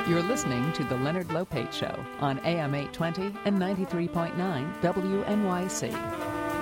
You're listening to The Leonard Lopate Show on AM 820 and 93.9 WNYC.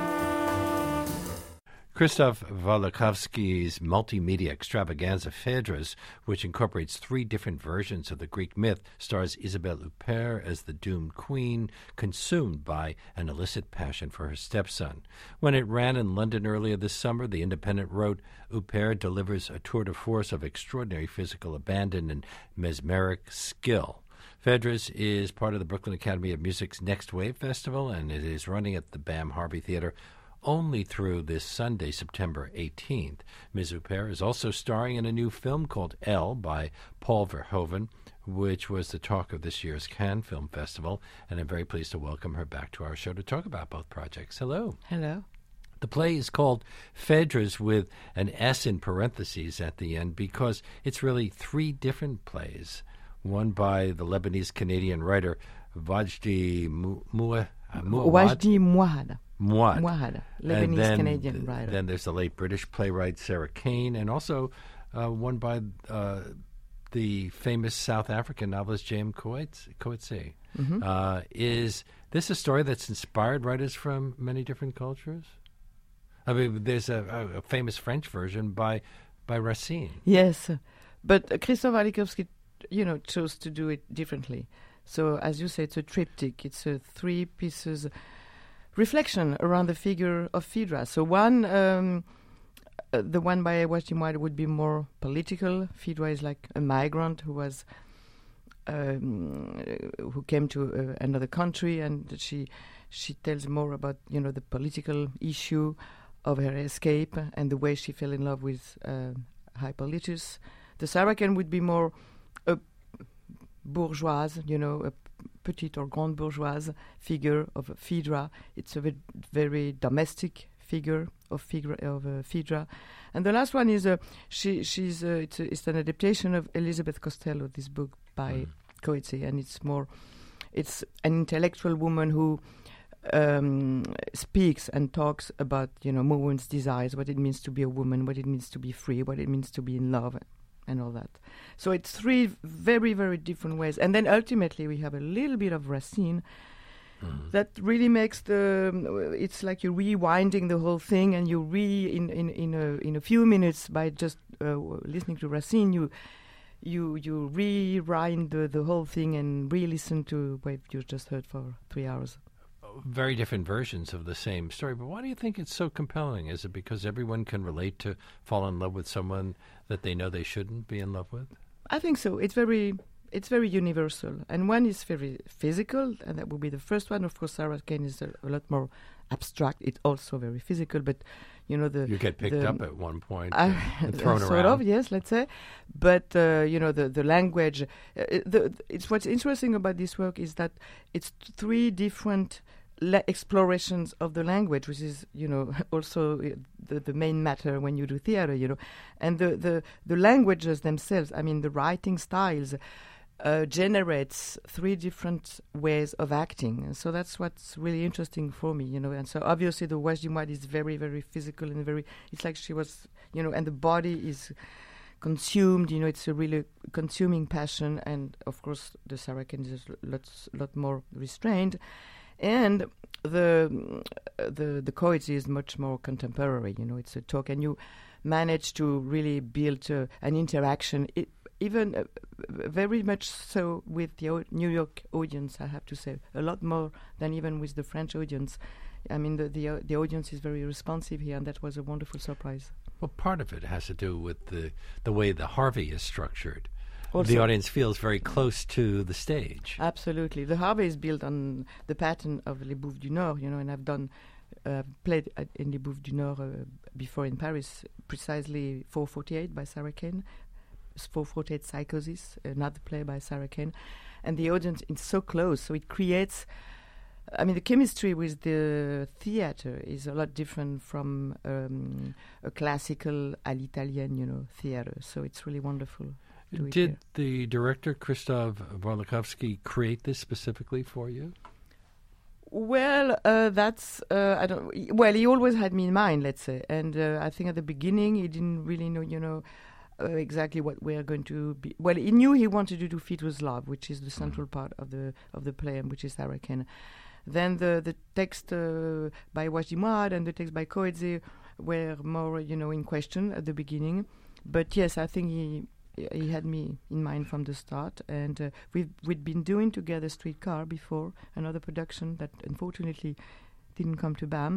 Krzysztof Wolochowski's multimedia extravaganza Phaedrus, which incorporates 3 different versions of the Greek myth, stars Isabelle Huppert as the doomed queen, consumed by an illicit passion for her stepson. When it ran in London earlier this summer, The Independent wrote, Huppert delivers a tour de force of extraordinary physical abandon and mesmeric skill. Phaedrus is part of the Brooklyn Academy of Music's Next Wave Festival, and it is running at the BAM Harvey Theater only through this Sunday, September 18th. Ms. Huppert is also starring in a new film called Elle by Paul Verhoeven, which was the talk of this year's Cannes Film Festival, and I'm very pleased to welcome her back to our show to talk about both projects. Hello. Hello. The play is called Phaedrus with an S in parentheses at the end because it's really 3 different plays, one by the Lebanese-Canadian writer Wajdi Mouawad, Lebanese-Canadian writer. Then there's the late British playwright Sarah Kane, and also one by the famous South African novelist James Coetzee. Mm-hmm. Is this a story that's inspired writers from many different cultures? I mean, there's a famous French version by Racine. Yes, but Krzysztof Wolochowski, chose to do it differently. So, as you say, it's a triptych. It's 3 pieces reflection around the figure of Phaedra. So one, the one by Wajdi Mouawad would be more political. Phaedra is like a migrant who came to another country, and she tells more about the political issue of her escape and the way she fell in love with Hippolytus. The Sarah Kane would be more a bourgeoise, a petite or grande bourgeoise figure of Phaedra. It's a very domestic figure of Phaedra. And the last one is it's an adaptation of Elizabeth Costello, this book by Coetzee, and it's an intellectual woman who speaks and talks about woman's desires, what it means to be a woman, what it means to be free, what it means to be in love, and all that. So it's 3 very, very different ways. And then ultimately we have a little bit of Racine that really makes it's like you're rewinding the whole thing, and you in a few minutes by just listening to Racine, you rewind the whole thing and re-listen to what you just heard for 3 hours. Very different versions of the same story, but why do you think it's so compelling? Is it because everyone can relate to fall in love with someone that they know they shouldn't be in love with? I think so. It's very universal, and one is very physical, and that would be the first one. Of course, Sarah Kane is a lot more abstract. It's also very physical, but you get picked up at one point and thrown around. Sort of, yes, let's say. But the language. It's what's interesting about this work is that it's 3 different explorations of the language, which is also the main matter when you do theater, and the languages themselves. I mean, the writing styles generates 3 different ways of acting, and so that's what's really interesting for me, And so obviously the Wajdi Mouawad is very, very physical and very. It's like she was, and the body is consumed. It's a really consuming passion, and of course the Sarah Kane is a lot more restrained. And the Coetzee is much more contemporary. It's a talk, and you manage to really build an interaction, even very much so with the New York audience. I have to say, a lot more than even with the French audience. I mean, the audience is very responsive here, and that was a wonderful surprise. Well, part of it has to do with the way the Harvey is structured. Also, the audience feels very close to the stage. Absolutely. The Harvey is built on the pattern of Les Bouffes du Nord, and I've played in Les Bouffes du Nord before in Paris, precisely 448 by Sarah Kane, 448 Psychosis, another play by Sarah Kane. And the audience is so close, so it creates... I mean, the chemistry with the theater is a lot different from a classical all'italienne, theater. So it's really wonderful. Did the director, Krzysztof Wolochowski, create this specifically for you? Well, I don't. Well, he always had me in mind, let's say, and I think at the beginning he didn't really know. exactly what we are going to be. Well, he knew he wanted to do Phaedra's Love, which is the central part of the play, and which is Sarah Kane. Then the text by Wajdi Mouawad and the text by Coetzee were more, in question at the beginning. But yes, I think he had me in mind from the start, and we'd been doing together Streetcar before, another production that unfortunately didn't come to BAM,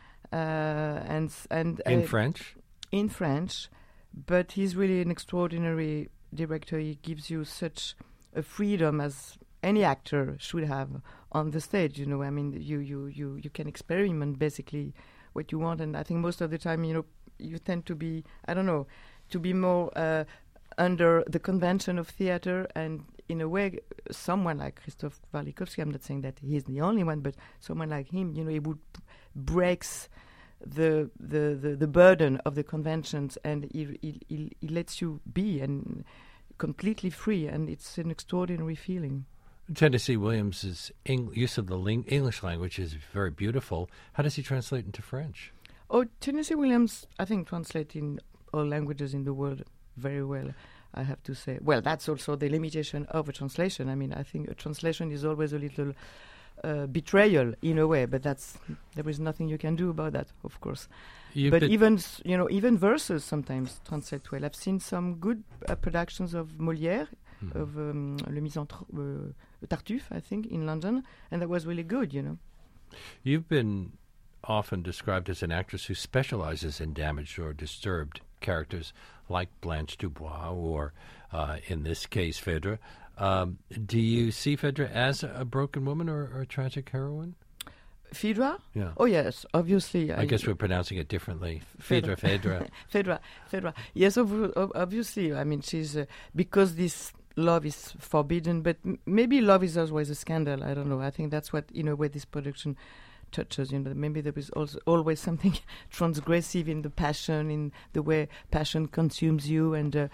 and in French. In French, but he's really an extraordinary director. He gives you such a freedom as any actor should have on the stage. I mean, you can experiment basically what you want, and I think most of the time, you tend to be, I don't know, to be more under the convention of theater, and in a way, someone like Krzysztof Warlikowski, I'm not saying that he's the only one, but someone like him, he would breaks the burden of the conventions, and he lets you be and completely free, and it's an extraordinary feeling. Tennessee Williams' use of the English language is very beautiful. How does he translate into French? Oh, Tennessee Williams, I think, translates in all languages in the world very well, I have to say. Well, that's also the limitation of a translation. I mean, I think a translation is always a little betrayal in a way, but there is nothing you can do about that, of course. But even verses sometimes translate well. I've seen some good productions of Molière, of Le Misanthrope, Tartuffe, I think, in London, and that was really good, You've been often described as an actress who specializes in damaged or disturbed characters like Blanche Dubois or, in this case, Phaedra. Do you see Phaedra as a broken woman or a tragic heroine? Phaedra? Yeah. Oh, yes, obviously. I guess we're pronouncing it differently. Phaedra. Phaedra. Yes, obviously. I mean, she's... because this love is forbidden, but maybe love is always a scandal. I don't know. I think that's what, in a way, this production touches. Maybe there is also always something transgressive in the passion, in the way passion consumes you, and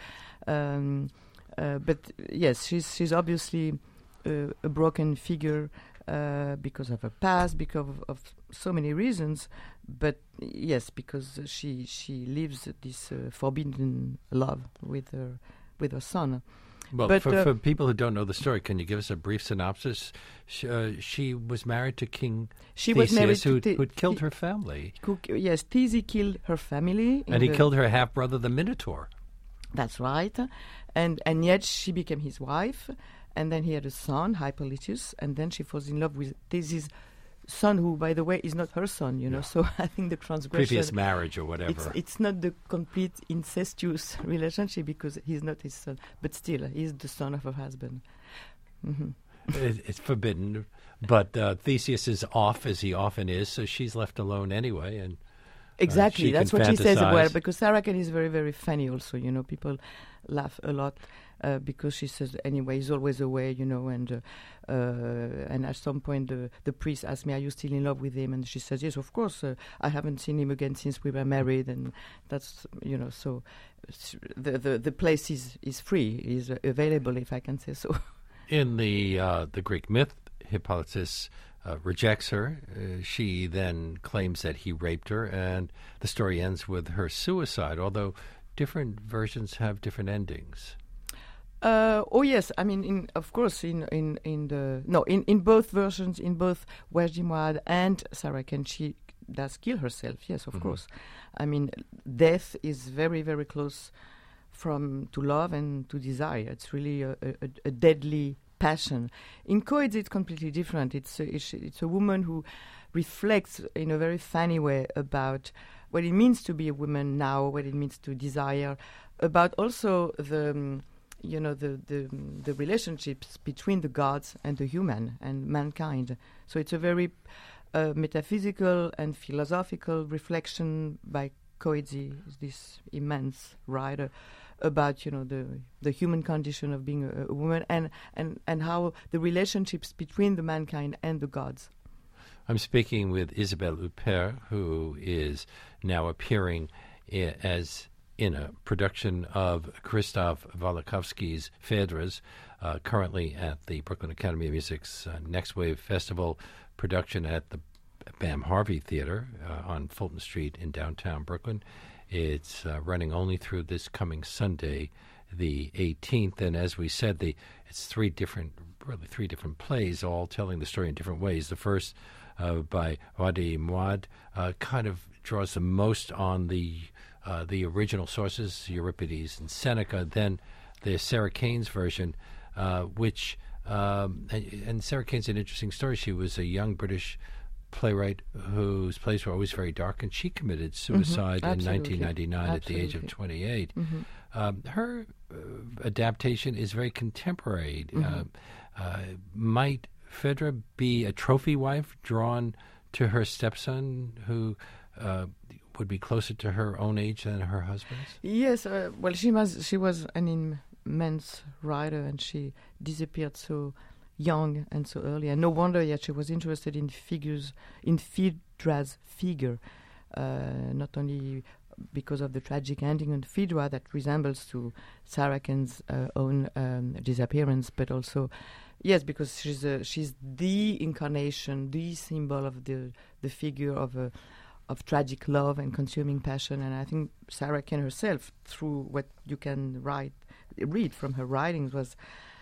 but yes, she's obviously a broken figure because of her past, because of so many reasons. But yes, because she lives this forbidden love with her son. Well, but, for people who don't know the story, can you give us a brief synopsis? She was married to King Theseus, who'd killed her family. Yes, Theseus killed her family. And he killed her half-brother, the Minotaur. That's right. And yet she became his wife. And then he had a son, Hippolytus. And then she falls in love with Theseus' son, who, by the way, is not her son, Yeah. So I think the transgression... Previous marriage or whatever. It's not the complete incestuous relationship because he's not his son. But still, he's the son of her husband. Mm-hmm. It's forbidden. But Theseus is off, as he often is, so she's left alone anyway. And exactly, that's what she says as well. Because Sarah Kane is very, very funny also. People laugh a lot. Because she says, anyway, he's always away, and at some point the priest asked me, are you still in love with him? And she says, yes, of course, I haven't seen him again since we were married, and that's, so the place is free, is available, if I can say so. In the Greek myth, Hippolytus rejects her. She then claims that he raped her, and the story ends with her suicide, although different versions have different endings. Oh yes, I mean, in both versions, in both Wajdi Mouawad and Sarah Kane, she does kill herself. Yes, of course. I mean, death is very, very close to love and to desire. It's really a deadly passion. In Coetzee, it's completely different. It's a woman who reflects in a very funny way about what it means to be a woman now, what it means to desire, about also the relationships between the gods and the human and mankind. So it's a very metaphysical and philosophical reflection by Coetzee, this immense writer, about the human condition of being a woman and how the relationships between the mankind and the gods. I'm speaking with Isabelle Huppert, who is now appearing as in a production of Krzysztof Warlikowski's Phaedras, currently at the Brooklyn Academy of Music's Next Wave Festival production at the Bam Harvey Theater on Fulton Street in downtown Brooklyn. It's running only through this coming Sunday, the 18th. And as we said, it's three different plays, all telling the story in different ways. The first, by Wadi Mouad, kind of draws the most on the original sources, Euripides and Seneca. Then the Sarah Kane's version, which and Sarah Kane's an interesting story. She was a young British playwright whose plays were always very dark, and she committed suicide in 1999 at the age of 28. Her adaptation is very contemporary. Might Phaedra be a trophy wife drawn to her stepson, who would be closer to her own age than her husband's? Yes, well, she was an immense writer, and she disappeared so young and so early. And no wonder yet she was interested in figures, in Phaedra's figure, not only because of the tragic ending on Phaedra that resembles to Sarah Kane's own disappearance, but also, yes, because she's the incarnation, the symbol of the figure of tragic love and consuming passion. And I think Sarah Kane herself, through what you can read from her writings, was,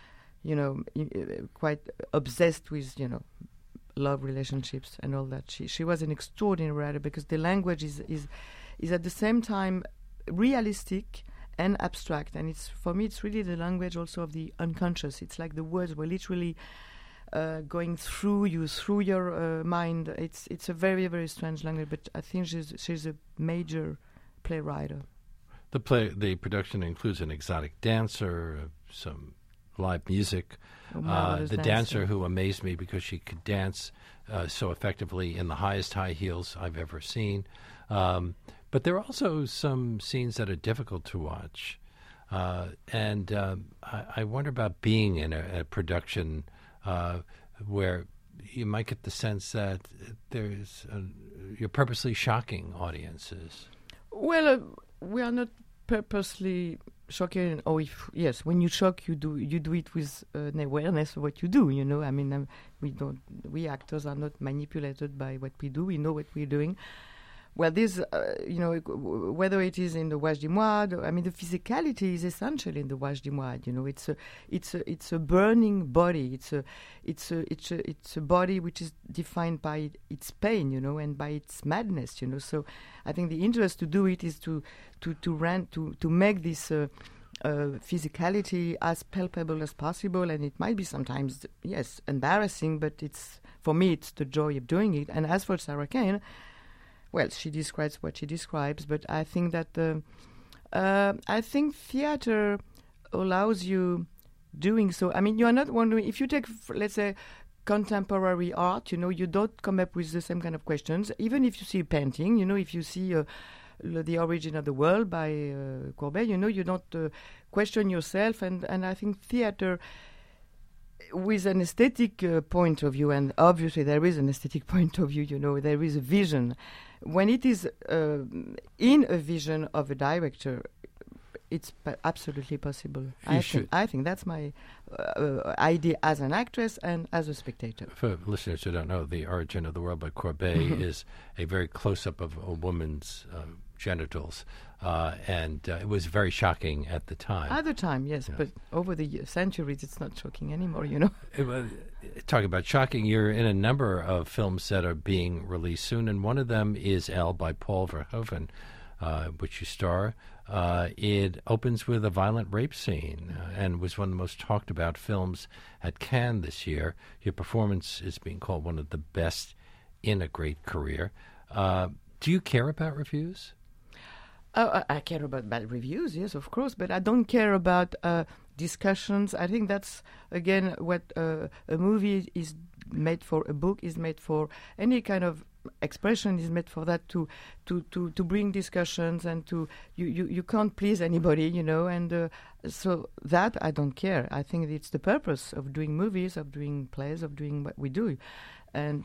quite obsessed with, love relationships and all that. She was an extraordinary writer because the language is at the same time realistic and abstract. And for me, it's really the language also of the unconscious. It's like the words were literally going through you, through your mind. It's a very, very strange language, but I think she's a major playwright. The production includes an exotic dancer, some live music. The dancer who amazed me because she could dance so effectively in the highest high heels I've ever seen. But there are also some scenes that are difficult to watch. And I wonder about being in a production where you might get the sense that you're purposely shocking audiences. Well, we are not purposely shocking. Yes, when you shock, you do it with an awareness of what you do. I mean, we actors are not manipulated by what we do. We know what we're doing. Well, this, whether it is in the Wajdi Mouad, I mean, the physicality is essential in the Wajdi Mouad. It's a burning body. It's a body which is defined by its pain, and by its madness, So, I think the interest to do it is to make this physicality as palpable as possible, and it might be sometimes, yes, embarrassing, but for me it's the joy of doing it. And as for Sarah Kane, well, she describes what she describes, but I think that theater allows you doing so. I mean, you are not wondering if you take, let's say, contemporary art. You don't come up with the same kind of questions. Even if you see a painting, if you see The Origin of the World by Courbet, you don't question yourself. And I think theater, with an aesthetic point of view, and obviously there is an aesthetic point of view, there is a vision. When it is in a vision of a director, it's absolutely possible. I think that's my idea as an actress and as a spectator. For listeners who don't know, The Origin of the World by Courbet is a very close-up of a woman's genitals, and it was very shocking at the time. At the time, yes, but over the centuries, it's not shocking anymore, Talking about shocking, you're in a number of films that are being released soon, and one of them is Elle by Paul Verhoeven, which you star. It opens with a violent rape scene and was one of the most talked about films at Cannes this year. Your performance is being called one of the best in a great career. Do you care about reviews? I care about bad reviews, yes, of course, but I don't care about discussions. I think that's, again, what a movie is made for, a book is made for, any kind of expression is made for that, to bring discussions, and you can't please anybody, and so that I don't care. I think it's the purpose of doing movies, of doing plays, of doing what we do, and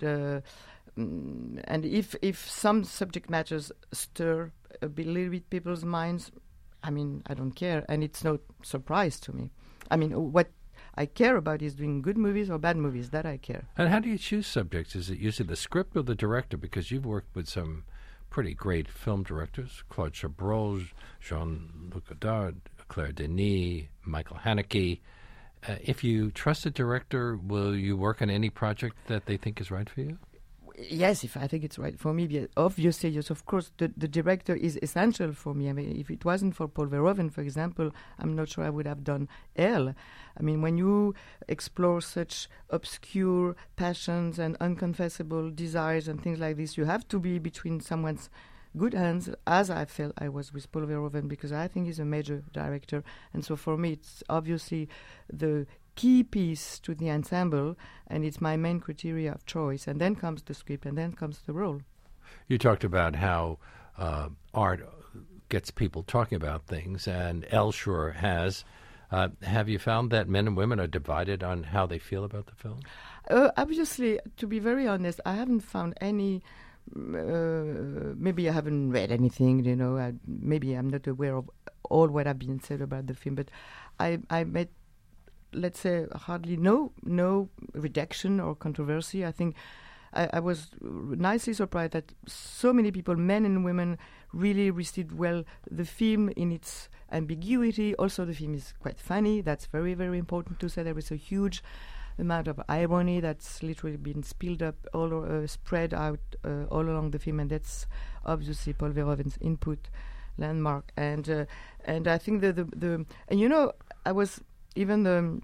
if some subject matters stir a little bit people's minds, I mean, I don't care, and it's no surprise to me. I mean, what I care about is doing good movies or bad movies. That I care. And how do you choose subjects? Is it usually the script or the director? Because you've worked with some pretty great film directors: Claude Chabrol, Jean-Luc Godard, Claire Denis, Michael Haneke. If you trust a director, will you work on any project that they think is right for you? Yes, if I think it's right for me, obviously, yes, of course, the director is essential for me. I mean, if it wasn't for Paul Verhoeven, for example, I'm not sure I would have done Elle. I mean, when you explore such obscure passions and unconfessable desires and things like this, you have to be between someone's good hands, as I felt I was with Paul Verhoeven, because I think he's a major director. And so for me, it's obviously the key piece to the ensemble, and it's my main criteria of choice. And then comes the script, and then comes the role. You talked about how art gets people talking about things, and Elle sure has. Have you found that men and women are divided on how they feel about the film? Obviously, to be very honest, I haven't found any. Maybe I haven't read anything, you know. Maybe I'm not aware of all what have been said about the film, but I met, let's say, hardly no rejection or controversy. I think I was nicely surprised that so many people, men and women, really received well the film in its ambiguity. Also, the film is quite funny. That's very, very important to say. There is a huge amount of irony that's literally been spilled up, spread out all along the film, and that's obviously Paul Verhoeven's input, landmark. And I think the and you know, I was even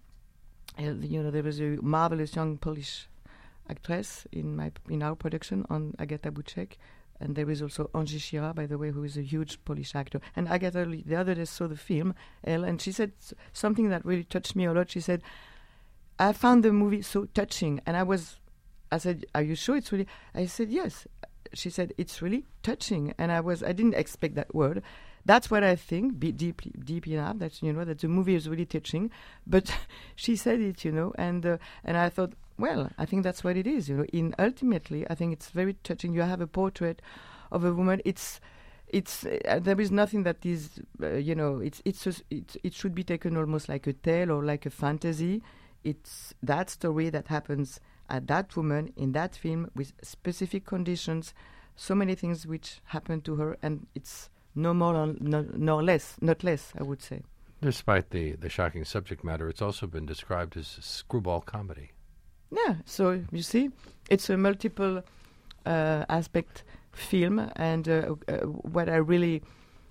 there was a marvelous young Polish actress in our production on Agata Buczek, and there is also Angie Shira, by the way, who is a huge Polish actor. And Agata the other day saw the film, Elle, and she said something that really touched me a lot. She said, I found the movie so touching. And I said, are you sure it's really? I said, yes. She said, it's really touching. And I didn't expect that word. That's what I think, deep enough, that, you know, that the movie is really touching. But she said it, you know, and I thought, well, I think that's what it is, you know. Ultimately, I think it's very touching. You have a portrait of a woman. It's there is nothing that is, you know, it should be taken almost like a tale or like a fantasy. It's that story that happens at that woman in that film with specific conditions, so many things which happen to her, and it's no more nor less, not less, I would say. Despite the shocking subject matter, it's also been described as a screwball comedy. Yeah, so you see, it's a multiple aspect film, and what I really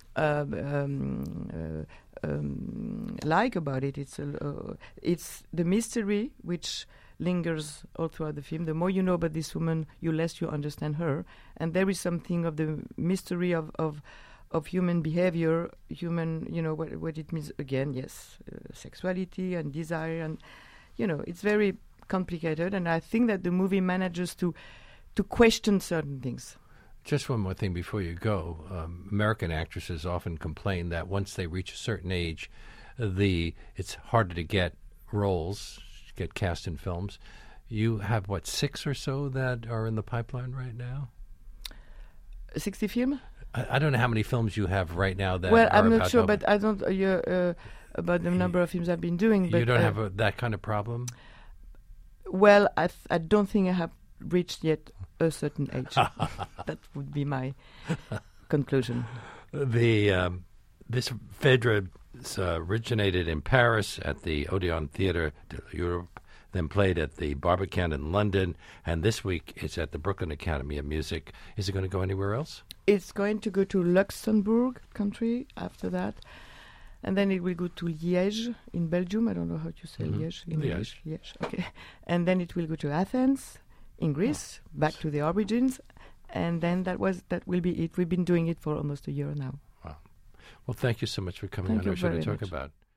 like about it, it's the mystery which lingers all throughout the film. The more you know about this woman, the less you understand her, and there is something of the mystery of human behavior, human, you know, what it means. Again, yes, sexuality and desire, and you know, it's very complicated, and I think that the movie manages to question certain things. Just one more thing before you go. American actresses often complain that once they reach a certain age, it's harder to get roles, get cast in films. You have, 6 or so that are in the pipeline right now? 60 films? I don't know how many films you have right now that well, are I'm not about sure, but I don't about the number of films I've been doing. But you don't have that kind of problem? Well, I don't think I have reached yet a certain age. That would be my conclusion. This Phèdre originated in Paris at the Odeon Theatre de l'Europe, then played at the Barbican in London, and this week it's at the Brooklyn Academy of Music. Is it going to go anywhere else? It's going to go to Luxembourg country after that, and then it will go to Liège in Belgium. I don't know how to say Liège in English. Liège, okay. And then it will go to Athens in Greece, back to the origins, and then that will be it. We've been doing it for almost a year now. Wow. Well, thank you so much for coming on our show to talk about